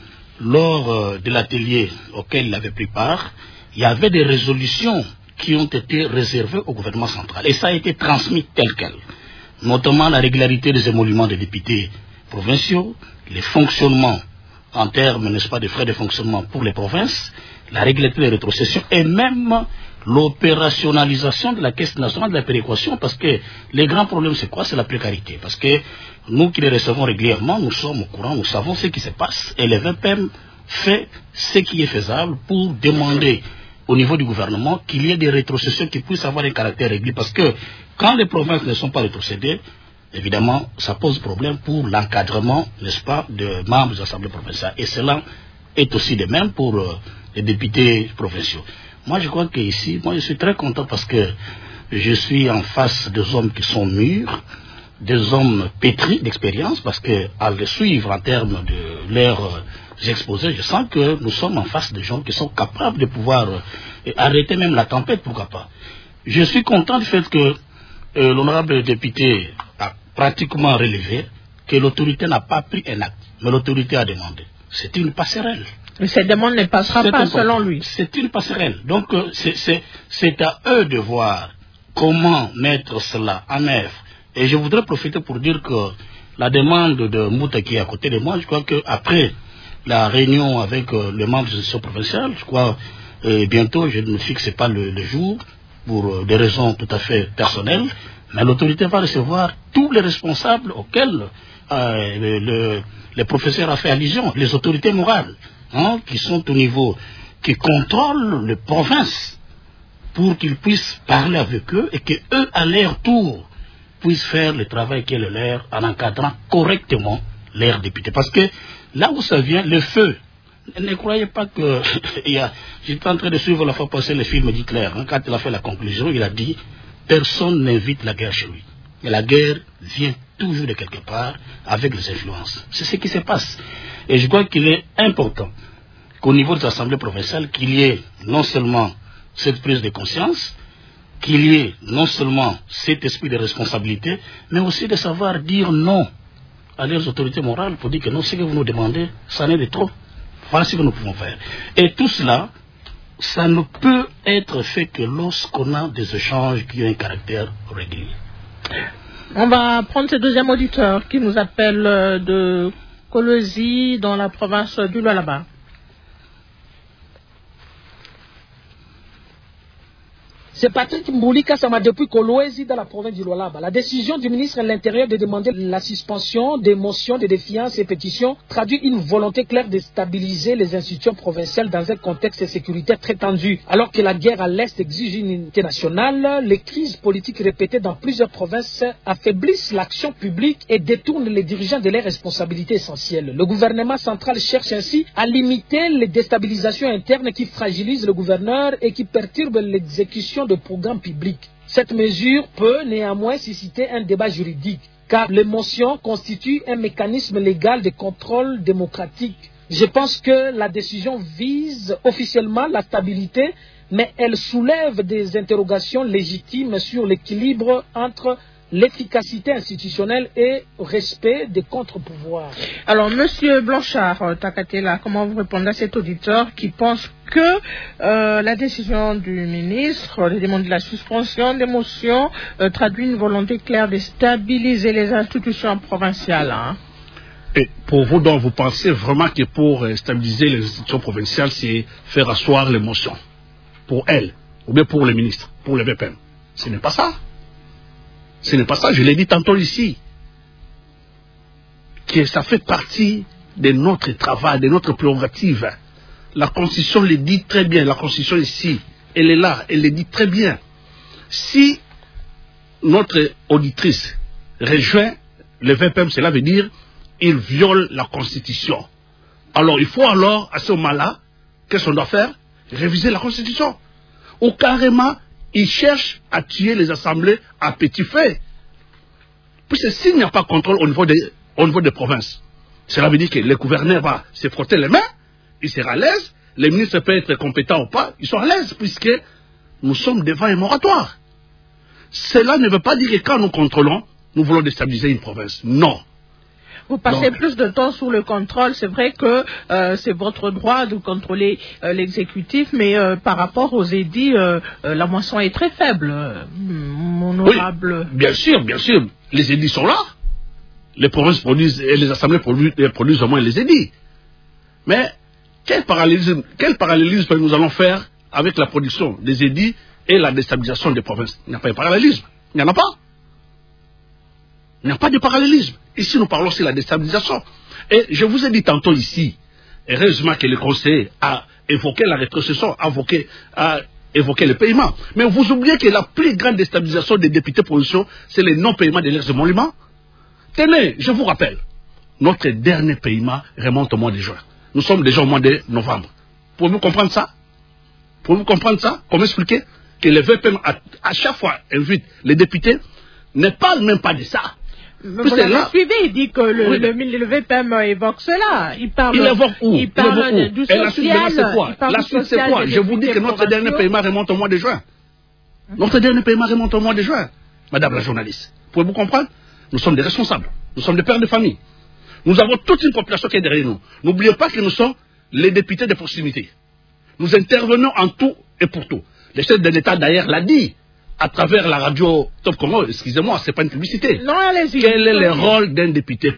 C: lors de l'atelier auquel il avait pris part, il y avait des résolutions qui ont été réservées au gouvernement central. Et ça a été transmis tel quel. Notamment la régularité des émoluments des députés provinciaux, les fonctionnements en termes, n'est-ce pas, de frais de fonctionnement pour les provinces, la régularité des rétrocessions et même l'opérationnalisation de la Caisse nationale de la péréquation, parce que les grands problèmes, c'est quoi? C'est la précarité. Parce que nous qui les recevons régulièrement, nous sommes au courant, nous savons ce qui se passe, et les VPM fait ce qui est faisable pour demander au niveau du gouvernement qu'il y ait des rétrocessions qui puissent avoir un caractère régulier, parce que quand les provinces ne sont pas rétrocédées, évidemment, ça pose problème pour l'encadrement, n'est-ce pas, de membres de l'Assemblée provinciale. Et cela est aussi de même pour les députés provinciaux. Moi, je crois qu'ici, je suis très content parce que je suis en face des hommes qui sont mûrs, des hommes pétris d'expérience, parce qu'à les suivre en termes de leurs exposés, je sens que nous sommes en face de gens qui sont capables de pouvoir arrêter même la tempête, pourquoi pas. Je suis content du fait que l'honorable député a pratiquement relevé que l'autorité n'a pas pris un acte, mais l'autorité a demandé. C'est une passerelle.
A: Mais cette demande ne passera pas selon lui.
C: C'est une passerelle. Donc c'est à eux de voir comment mettre cela en œuvre. Et je voudrais profiter pour dire que la demande de Mouta qui est à côté de moi, je crois qu'après la réunion avec les membres de l'institution provinciale, je crois bientôt, je ne fixe pas le jour, pour des raisons tout à fait personnelles, mais l'autorité va recevoir tous les responsables auxquels le professeur a fait allusion, les autorités morales, qui sont au niveau, qui contrôlent les provinces, pour qu'ils puissent parler avec eux et qu'eux, à leur tour, puissent faire le travail qui est le leur en encadrant correctement leurs députés. Parce que là où ça vient, le feu, ne croyez pas que... J'étais en train de suivre la fois passée le film d'Hitler. Quand il a fait la conclusion, il a dit « Personne n'invite la guerre chez lui. Mais la guerre vient toujours de quelque part avec les influences. » C'est ce qui se passe. Et je crois qu'il est important qu'au niveau des assemblées provinciales, qu'il y ait non seulement cette prise de conscience, qu'il y ait non seulement cet esprit de responsabilité, mais aussi de savoir dire non à leurs autorités morales pour dire que non, ce que vous nous demandez, ça n'est de trop. Voilà ce que nous pouvons faire. Et tout cela, ça ne peut être fait que lorsqu'on a des échanges qui ont un caractère régulier.
A: On va prendre ce deuxième auditeur qui nous appelle de Kolwezi dans la province du Lualaba.
H: C'est Patrick Mboulika Sama depuis Kolwezi dans la province du Lualaba. La décision du ministre de l'Intérieur de demander la suspension des motions de défiance et pétitions traduit une volonté claire de stabiliser les institutions provinciales dans un contexte sécuritaire très tendu. Alors que la guerre à l'Est exige une unité nationale, les crises politiques répétées dans plusieurs provinces affaiblissent l'action publique et détournent les dirigeants de leurs responsabilités essentielles. Le gouvernement central cherche ainsi à limiter les déstabilisations internes qui fragilisent le gouverneur et qui perturbent l'exécution de programmes publics. Cette mesure peut néanmoins susciter un débat juridique. car les motions constituent un mécanisme légal de contrôle démocratique. Je pense que la décision vise officiellement la stabilité, mais elle soulève des interrogations légitimes sur l'équilibre entre l'efficacité institutionnelle et respect des contre-pouvoirs.
A: Alors, Monsieur Blanchard Takatela, comment vous répondez à cet auditeur qui pense que la décision du ministre de demander la suspension des motions traduit une volonté claire de stabiliser les institutions provinciales, hein?
C: Et pour vous, donc, vous pensez vraiment que pour stabiliser les institutions provinciales, c'est faire asseoir les motions pour elles, ou bien pour les ministres, pour le VPM? Ce n'est pas ça. Ce n'est pas ça, je l'ai dit tantôt ici, que ça fait partie de notre travail, de notre prérogative. La Constitution le dit très bien, la Constitution ici, elle est là, elle le dit très bien. Si notre auditrice rejoint le VPM, cela veut dire qu'il viole la Constitution. Alors il faut alors, à ce moment-là, qu'est-ce qu'on doit faire? Réviser la Constitution. Ou carrément, ils cherchent à tuer les assemblées à petit feu. Puisque s'il n'y a pas de contrôle au niveau des provinces, cela veut dire que le gouverneur va se frotter les mains, il sera à l'aise, les ministres peuvent être compétents ou pas, ils sont à l'aise, puisque nous sommes devant un moratoire. Cela ne veut pas dire que quand nous contrôlons, nous voulons déstabiliser une province. Non.
A: Vous passez plus de temps sur le contrôle. C'est vrai que c'est votre droit de contrôler l'exécutif, mais par rapport aux édits, la moisson est très faible, honorable.
C: Oui, bien sûr, bien sûr. Les édits sont là. Les provinces produisent, et les assemblées produisent au moins les édits. Mais quel parallélisme nous allons faire avec la production des édits et la déstabilisation des provinces? Il n'y a pas de parallélisme. Il n'y en a pas. Il n'y a pas de parallélisme. Ici, nous parlons sur la déstabilisation. Et je vous ai dit tantôt ici, heureusement que le Conseil a évoqué la rétrocession, a évoqué le paiement. Mais vous oubliez que la plus grande déstabilisation des députés provinciaux, c'est le non-paiement des lettres de émoluments. Tenez, je vous rappelle, notre dernier paiement remonte au mois de juin. Nous sommes déjà au mois de novembre. Pouvez-vous comprendre ça? Pouvez-vous comprendre ça? Comment expliquer que le VPM, à chaque fois, invite les députés, ne parle même pas de ça.
A: Vous avez suivi, il dit que le VPM évoque cela. Il
C: évoque où?
A: Il parle du social.
C: Et la suite, la suite, c'est quoi? Je vous dis que notre dernier paiement remonte au mois de juin. Notre dernier paiement remonte au mois de juin. Madame la journaliste, pouvez-vous comprendre? Nous sommes des responsables. Nous sommes des pères de famille. Nous avons toute une population qui est derrière nous. N'oubliez pas que nous sommes les députés de proximité. Nous intervenons en tout et pour tout. Le chef de l'État, d'ailleurs, l'a dit à travers la radio Top Congo. Excusez-moi, ce n'est pas une publicité.
A: Non, allez-y.
C: Quel est le rôle d'un député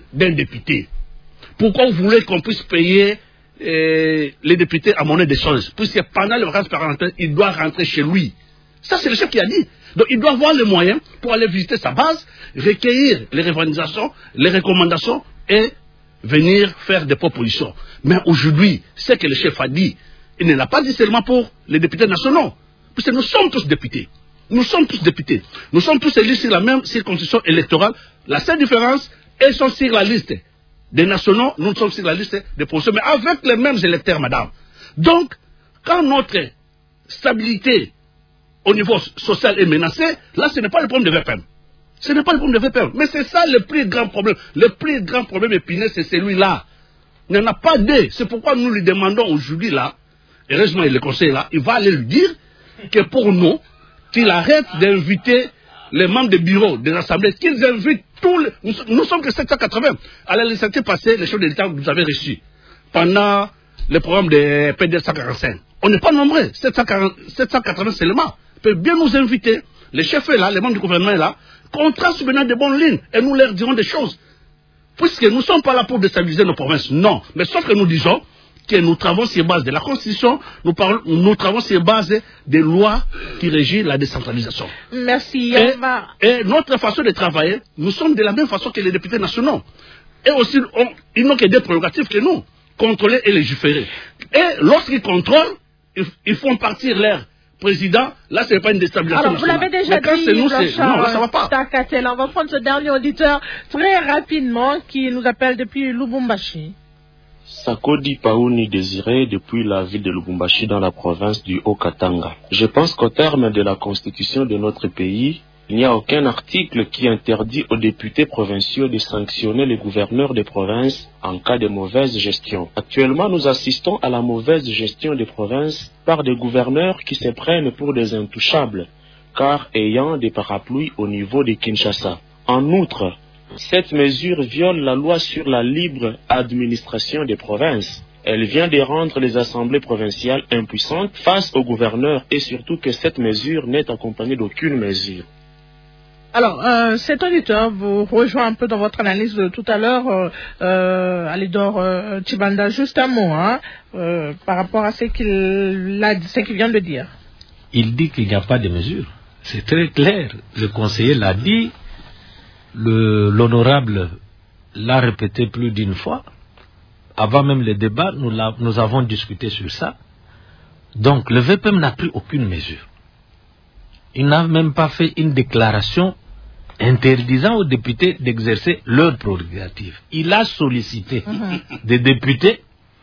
C: Pourquoi vous voulez qu'on puisse payer les députés à monnaie d'échange? Puisque pendant les vacances parlementaires, il doit rentrer chez lui. Ça, c'est le chef qui a dit. Donc, il doit avoir les moyens pour aller visiter sa base, recueillir les revendications, les recommandations et venir faire des propositions. Mais aujourd'hui, ce que le chef a dit, il ne l'a pas dit seulement pour les députés nationaux. Puisque nous sommes tous députés. Nous sommes tous députés. Nous sommes tous élus sur la même circonscription électorale. La seule différence, ils sont sur la liste des nationaux, nous sommes sur la liste des provinciaux, mais avec les mêmes électeurs, madame. Donc, quand notre stabilité au niveau social est menacée, là, ce n'est pas le problème de VPM. Ce n'est pas le problème de VPM. Mais c'est ça le plus grand problème. Le plus grand problème épineux, c'est celui-là. Il n'y en a pas deux. C'est pourquoi nous lui demandons aujourd'hui, là, heureusement, le conseil là, il va aller lui dire que pour nous, qu'il arrête d'inviter les membres des bureaux, des assemblées, qu'ils invitent tous les... Nous sommes que 780. À la législature passée, les chefs de l'État que vous avez reçus pendant le programme de PD 145. On n'est pas nombreux, 780 seulement. Ils peuvent bien nous inviter. Les chefs là, les membres du gouvernement là, qu'on trace maintenant de bonnes lignes et nous leur dirons des choses. Puisque nous ne sommes pas là pour déstabiliser nos provinces, non. Mais sauf que nous disons que nous travaillons sur base de la Constitution, nous travaillons sur base des lois qui régissent la décentralisation.
A: Merci.
C: Et notre façon de travailler, nous sommes de la même façon que les députés nationaux. Et aussi, ils n'ont que des prérogatives que nous, contrôler et légiférer. Et lorsqu'ils contrôlent, ils font partir leur président, là, ce n'est pas une déstabilisation.
A: Alors, vous l'avez déjà dit,
C: nous, non, là, ça va pas.
A: Takatela. On va prendre ce dernier auditeur très rapidement qui nous appelle depuis Lubumbashi.
I: Sakodi Paouni Désiré depuis la ville de Lubumbashi dans la province du Haut-Katanga. Je pense qu'au terme de la constitution de notre pays, Il n'y a aucun article qui interdit aux députés provinciaux de sanctionner les gouverneurs des provinces en cas de mauvaise gestion. Actuellement, nous assistons à la mauvaise gestion des provinces par des gouverneurs qui se prennent pour des intouchables, car ayant des parapluies au niveau de Kinshasa. En outre, cette mesure viole la loi sur la libre administration des provinces. Elle vient de rendre les assemblées provinciales impuissantes face aux gouverneurs et surtout que cette mesure n'est accompagnée d'aucune mesure.
A: Alors, cet auditeur vous rejoint un peu dans votre analyse de tout à l'heure, Alidor Tchibanda. Juste un mot par rapport à ce qu'il vient de dire.
D: Il dit qu'il n'y a pas de mesure. C'est très clair. Le conseiller l'a dit, l'honorable l'a répété plus d'une fois. Avant même le débat, nous avons discuté sur ça. Donc, le VPM n'a pris aucune mesure. Il n'a même pas fait une déclaration interdisant aux députés d'exercer leurs prérogatives. Il a sollicité des députés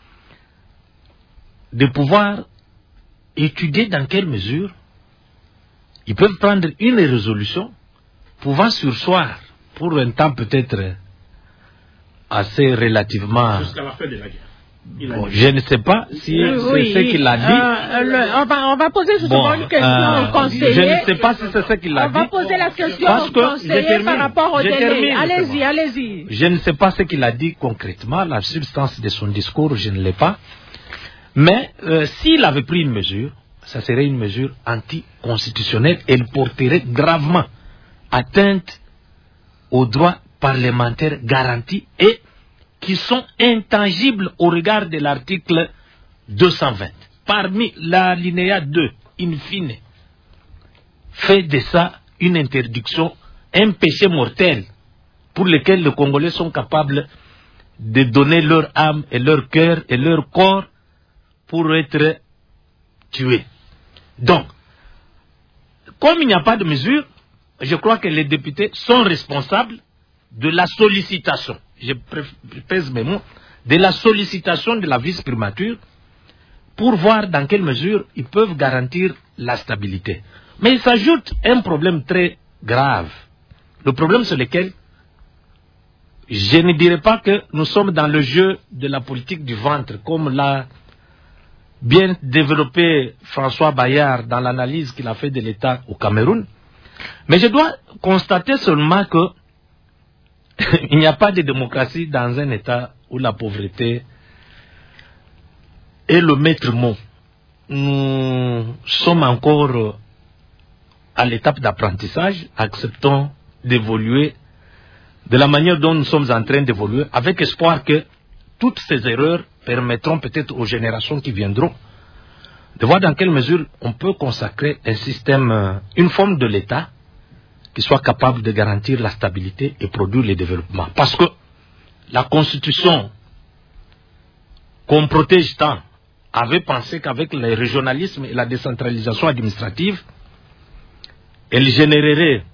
D: de pouvoir étudier dans quelle mesure ils peuvent prendre une résolution pouvant surseoir pour un temps peut-être assez relativement...
C: Jusqu'à la fin de la guerre.
D: Bon, je ne sais pas si c'est ce qu'il a dit.
A: On va poser justement une question au conseiller.
D: Je ne sais pas si c'est ce qu'il a dit.
A: On va poser la question
D: parce
A: au
D: que
A: conseiller par rapport au délai. Allez-y.
D: Je ne sais pas ce qu'il a dit concrètement. La substance de son discours, je ne l'ai pas. Mais s'il avait pris une mesure, ça serait une mesure anticonstitutionnelle. Elle porterait gravement atteinte aux droits parlementaires garantis et qui sont intangibles au regard de l'article 220. Parmi l'alinéa 2, in fine, fait de ça une interdiction, un péché mortel pour lequel les Congolais sont capables de donner leur âme et leur cœur et leur corps pour être tués. Donc, comme il n'y a pas de mesure, je crois que les députés sont responsables de la sollicitation, je pèse mes mots, de la sollicitation de la vice-primature pour voir dans quelle mesure ils peuvent garantir la stabilité. Mais il s'ajoute un problème très grave. Le problème sur lequel je ne dirais pas que nous sommes dans le jeu de la politique du ventre, comme l'a bien développé François Bayard dans l'analyse qu'il a fait de l'État au Cameroun. Mais je dois constater seulement que il n'y a pas de démocratie dans un État où la pauvreté est le maître mot. Nous sommes encore à l'étape d'apprentissage, acceptons d'évoluer de la manière dont nous sommes en train d'évoluer, avec espoir que toutes ces erreurs permettront peut-être aux générations qui viendront de voir dans quelle mesure on peut consacrer un système, une forme de l'État qui soit capable de garantir la stabilité et produire le développement. Parce que la Constitution qu'on protège tant avait pensé qu'avec le régionalisme et la décentralisation administrative, elle générerait,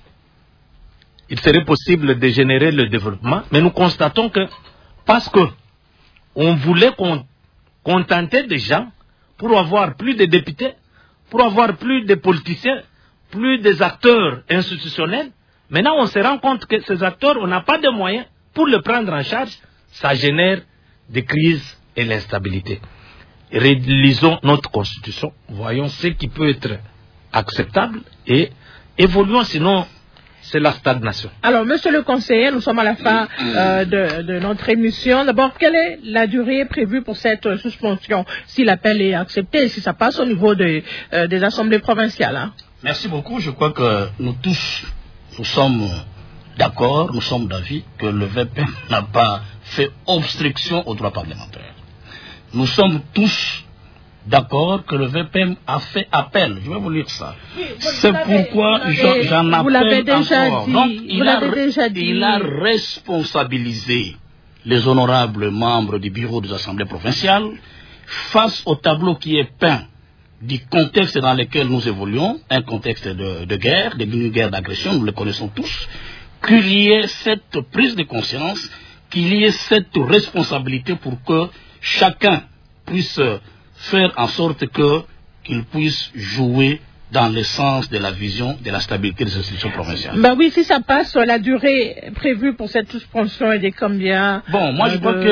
D: il serait possible de générer le développement, mais nous constatons que parce que on voulait contenter des gens pour avoir plus de députés, pour avoir plus de politiciens, plus des acteurs institutionnels. Maintenant, on se rend compte que ces acteurs, on n'a pas de moyens pour les prendre en charge. Ça génère des crises et l'instabilité. Rélisons notre constitution, voyons ce qui peut être acceptable et évoluons, sinon c'est la stagnation.
A: Alors, monsieur le conseiller, nous sommes à la fin de notre émission. D'abord, quelle est la durée prévue pour cette suspension, si l'appel est accepté et si ça passe au niveau des assemblées provinciales,
J: Merci beaucoup. Je crois que nous tous, nous sommes d'accord, nous sommes d'avis que le VPM n'a pas fait obstruction aux droits parlementaires. Nous sommes tous d'accord que le VPM a fait appel. Je vais vous lire ça. C'est pourquoi j'en appelle encore. Donc, il a responsabilisé les honorables membres du bureau des assemblées provinciales face au tableau qui est peint du contexte dans lequel nous évoluons, un contexte de guerre, de guerre d'agression, nous le connaissons tous, qu'il y ait cette prise de conscience, qu'il y ait cette responsabilité pour que chacun puisse faire en sorte qu'il puisse jouer dans le sens de la vision de la stabilité des institutions provinciales.
A: Ben oui, si ça passe, la durée prévue pour cette suspension est de combien?
J: Bon, moi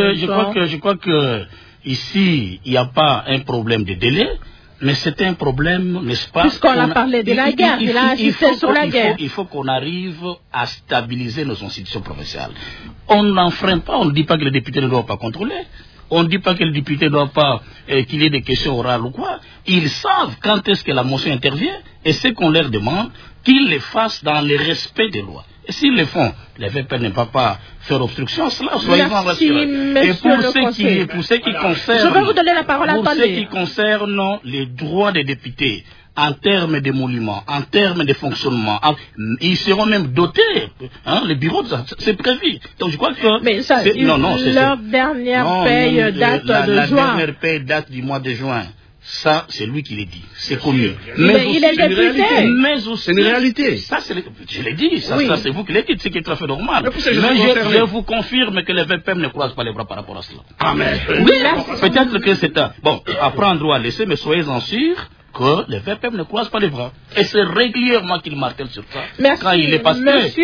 J: je crois que ici, il n'y a pas un problème de délai, mais c'est un problème, n'est-ce pas?
A: Puisqu'on a parlé de la guerre, il a insisté sur la guerre.
J: Il faut qu'on arrive à stabiliser nos institutions provinciales. On n'enfreint pas, on ne dit pas que les députés ne doivent pas contrôler. On ne dit pas que les députés ne doivent pas qu'il y ait des questions orales ou quoi. Ils savent quand est-ce que la motion intervient et ce qu'on leur demande, qu'ils les fassent dans le respect des lois. Et s'ils le font, les VP ne peuvent pas faire obstruction, cela, soyez-en rassurés. Et pour ce qui concerne,
A: je vais vous donner la parole,
J: pour ce qui concerne les droits des députés, en termes d'émoluments, en termes de fonctionnement, ils seront même dotés. Les bureaux, c'est prévu. Donc je crois que...
A: Mais ça, leur dernière paye date de juin.
J: La dernière paye date du mois de juin. Ça, c'est lui qui l'a dit. C'est connu.
A: Mais il est député.
J: C'est une réalité. Ça, je l'ai dit. Ça, c'est vous qui l'avez dit. C'est qui est tout à fait normal. Mais je vous confirme que les VPM ne croisent pas les bras par rapport à cela.
C: Ah, mais...
J: Oui, peut-être que c'est un... Bon, à prendre ou à laisser, mais soyez-en sûrs que les VPM ne croisent pas les bras. Et c'est régulièrement qu'il martèle sur ça.
A: Merci,
J: quand il est parce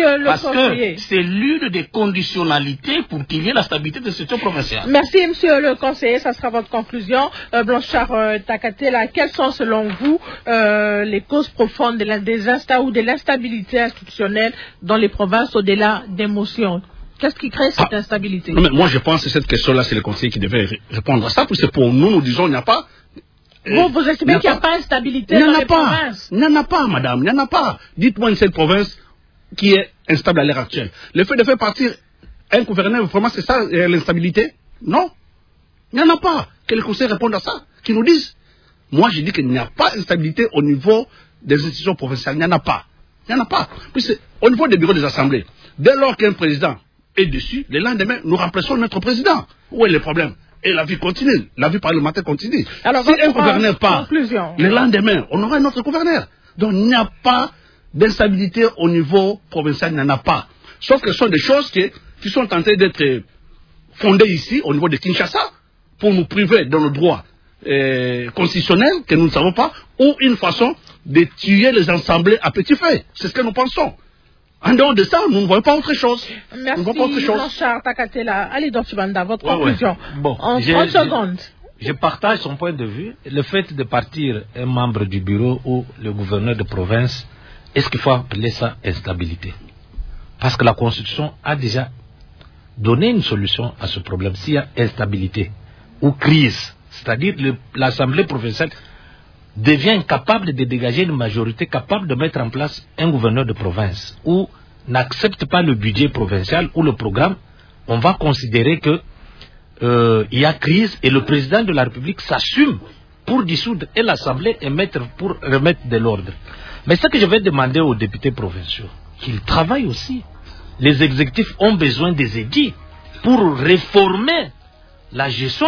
A: que
J: c'est l'une des conditionnalités pour qu'il y ait la stabilité de cette provinciale.
A: Merci, monsieur le conseiller. Ça sera votre conclusion. Blanchard Takatela, quelles sont selon vous les causes profondes de de l'instabilité institutionnelle dans les provinces au-delà des motions? Qu'est-ce qui crée cette instabilité?
C: Non, mais moi, je pense que cette question-là, c'est le conseiller qui devait répondre à ça, parce que pour nous, nous disons, il n'y a pas...
A: Vous estimez qu'il n'y a pas d'instabilité dans les provinces?
C: Il n'y en a pas, madame, il n'y en a pas. Dites-moi une seule province qui est instable à l'heure actuelle. Le fait de faire partir un gouverneur, vraiment, c'est ça l'instabilité? Non. Il n'y en a pas. Que le conseil réponde à ça, qu'ils nous disent. Moi, je dis qu'il n'y a pas d'instabilité au niveau des institutions provinciales. Il n'y en a pas. Il n'y en a pas. Puis au niveau des bureaux des assemblées, dès lors qu'un président est dessus, le lendemain, nous remplaçons notre président. Où est le problème? Et la vie continue, la vie parlementaire continue.
A: Alors,
C: si un gouverneur part, le lendemain, on aura un autre gouverneur. Donc il n'y a pas d'instabilité au niveau provincial, il n'y en a pas. Sauf que ce sont des choses qui sont en train d'être fondées ici, au niveau de Kinshasa, pour nous priver de nos droits constitutionnels que nous ne savons pas, ou une façon de tuer les assemblées à petit feu. C'est ce que nous pensons. En dehors de ça, nous ne voyons pas autre chose.
A: Merci, Blanchard Takatela. Ali Dorchibanda, votre conclusion.
D: Bon,
A: en 30 secondes.
D: Je partage son point de vue. Le fait de partir un membre du bureau ou le gouverneur de province, est-ce qu'il faut appeler ça instabilité? Parce que la Constitution a déjà donné une solution à ce problème. S'il y a instabilité ou crise, c'est-à-dire l'Assemblée provinciale devient incapable de dégager une majorité capable de mettre en place un gouverneur de province ou n'accepte pas le budget provincial ou le programme, on va considérer que il y a crise et le président de la République s'assume pour dissoudre et l'Assemblée et pour remettre de l'ordre. Mais ce que je vais demander aux députés provinciaux, qu'ils travaillent aussi. Les exécutifs ont besoin des édits pour réformer la gestion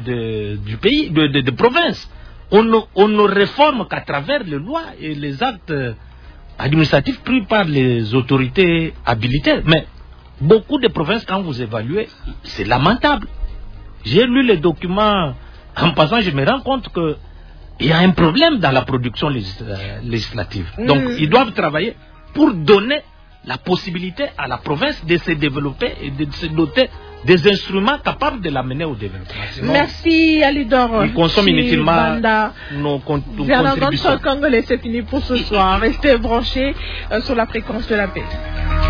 D: du pays, de province. On ne réforme qu'à travers les lois et les actes administratifs pris par les autorités habilitées. Mais beaucoup de provinces, quand vous évaluez, c'est lamentable. J'ai lu les documents, en passant, je me rends compte qu'il y a un problème dans la production législative. Donc, ils doivent travailler pour donner la possibilité à la province de se développer et de se doter des instruments capables de l'amener au développement. Sinon,
A: merci Alidor.
D: Ils consomment inutilement nos contributions.
A: Congolais, c'est fini pour ce soir. Restez branchés sur la fréquence de la paix.